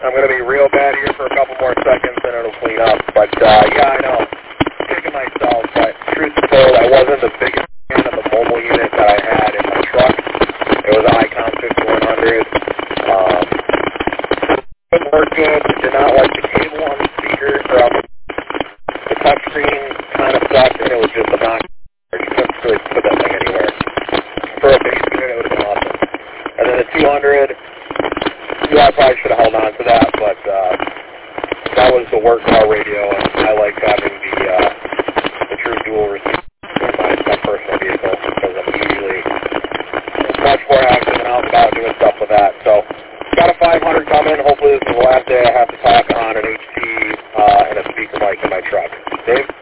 I'm going to be real bad here for a couple more seconds, and it'll clean up. But, yeah, I know. Kicking myself, but truth be told, I wasn't the biggest fan of the mobile unit that I had in my truck. It was an Icom 5100. It worked good. Did not like the cable on the speaker, or on the touchscreen kind of sucked, and it was just a knock. You couldn't really put that thing anywhere. For a base unit, it would have been awesome. And then the 200, yeah, I probably should have held on to that, but that was the work car radio, and I like having the true dual receiver in my personal vehicle, because I'm usually much more active and out and about doing stuff with that. So, got a 500 coming. Hopefully this is the last day I have to talk on an HT and a speaker mic in my truck. Dave?